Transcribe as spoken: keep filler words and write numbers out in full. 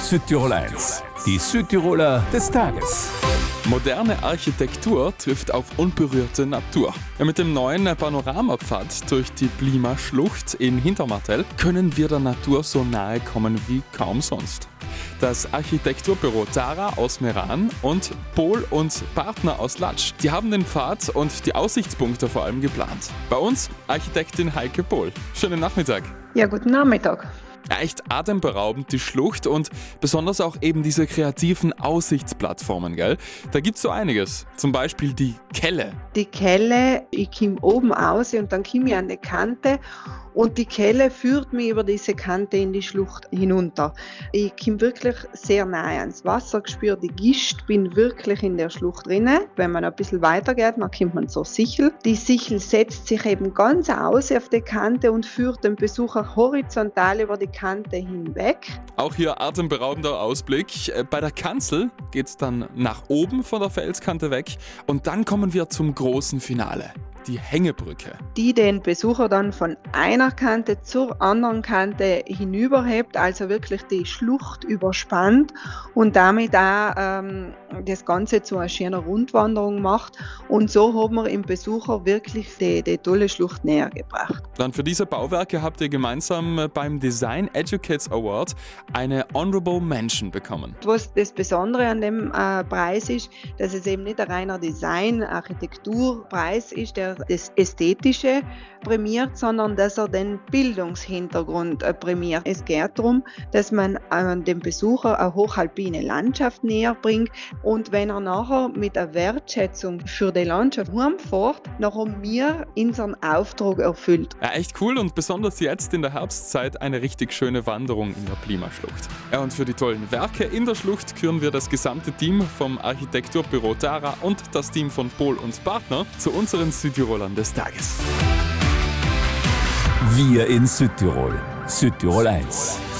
Südtirol eins, die Südtiroler des Tages. Moderne Architektur trifft auf unberührte Natur. Ja, mit dem neuen Panoramapfad durch die Blima-Schlucht in Hintermartell können wir der Natur so nahe kommen wie kaum sonst. Das Architekturbüro Tara aus Meran und Pohl und Partner aus Latsch, die haben den Pfad und die Aussichtspunkte vor allem geplant. Bei uns Architektin Heike Pohl. Schönen Nachmittag. Ja, guten Nachmittag. Ja, echt atemberaubend die Schlucht und besonders auch eben diese kreativen Aussichtsplattformen, gell? Da gibt's so einiges, zum Beispiel die Kelle. Die Kelle, ich komme oben raus und dann komme ich an die Kante und die Kelle führt mich über diese Kante in die Schlucht hinunter. Ich komme wirklich sehr nahe ans Wasser, spüre die Gischt, bin wirklich in der Schlucht drinnen. Wenn man ein bisschen weiter geht, dann kommt man zur Sichel. Die Sichel setzt sich eben ganz aus auf die Kante und führt den Besucher horizontal über die Kante hinweg. Auch hier atemberaubender Ausblick. Bei der Kanzel geht's dann nach oben von der Felskante weg und dann kommen wir zum großen Finale. Die Hängebrücke. Die den Besucher dann von einer Kante zur anderen Kante hinüberhebt, also wirklich die Schlucht überspannt und damit auch ähm, das Ganze zu einer schönen Rundwanderung macht. Und so haben wir im Besucher wirklich die, die tolle Schlucht näher gebracht. Dann für diese Bauwerke habt ihr gemeinsam beim Design Educates Award eine Honorable Mention bekommen. Was das Besondere an dem äh, Preis ist, dass es eben nicht ein reiner Design-Architekturpreis ist, der das Ästhetische prämiert, sondern dass er den Bildungshintergrund prämiert. Es geht darum, dass man äh, dem Besucher eine hochalpine Landschaft näher bringt und wenn er nachher mit der Wertschätzung für die Landschaft heimfährt, dann haben wir unseren Auftrag erfüllt. Ja, echt cool und besonders jetzt in der Herbstzeit eine richtig schöne Wanderung in der Blima-Schlucht. Ja, und für die tollen Werke in der Schlucht küren wir das gesamte Team vom Architekturbüro Tara und das Team von Pohl und Partner zu unseren Südtirolern des Tages. Wir in Südtirol. Südtirol eins.